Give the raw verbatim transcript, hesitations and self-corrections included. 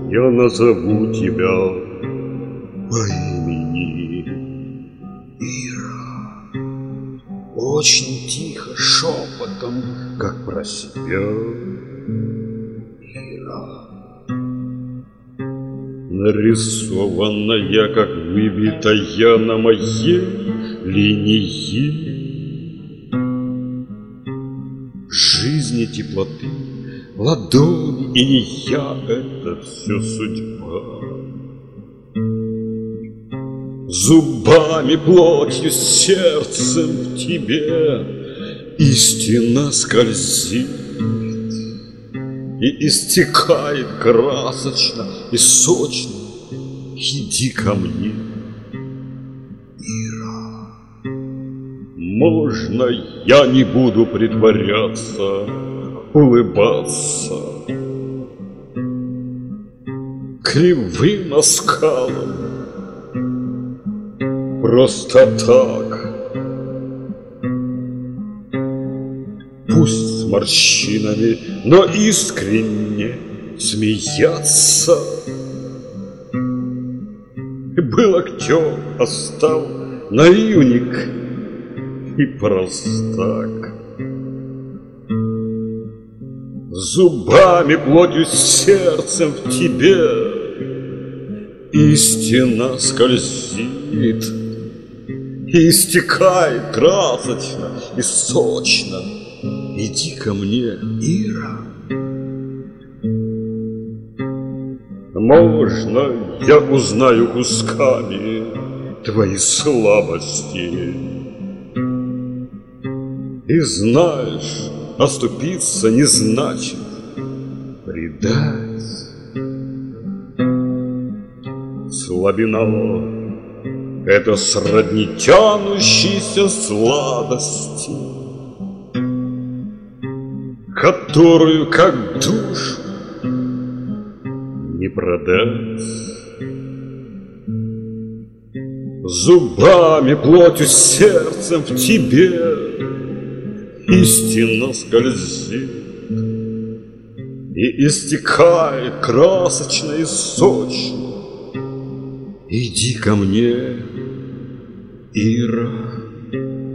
я назову тебя по имени. Ира, очень тихо, шепотом, как про себя. Ира, нарисованная, как выбитая на моей линии жизни теплоты, ладони и не я, это все судьба. Зубами, плотью, сердцем в тебе истина скользит и истекает красочно и сочно. Иди ко мне, Ира. можно я не буду притворяться, улыбаться кривым оскалом, просто так. Пусть с морщинами, но искренне смеяться. Был актер, а стал наивник и простак. Зубами, плотью, сердцем в тебе истина скользит и истекает красочно и сочно. Иди ко мне, Ира. можно я узнаю кусками твои слабости? И знаешь, оступиться не значит предать. Слабина — это сродни тянущейся сладости, которую, как душу, не продать. Зубами, плотью, сердцем в тебе истина скользит и истекает красочно и сочно. Иди ко мне, Ира.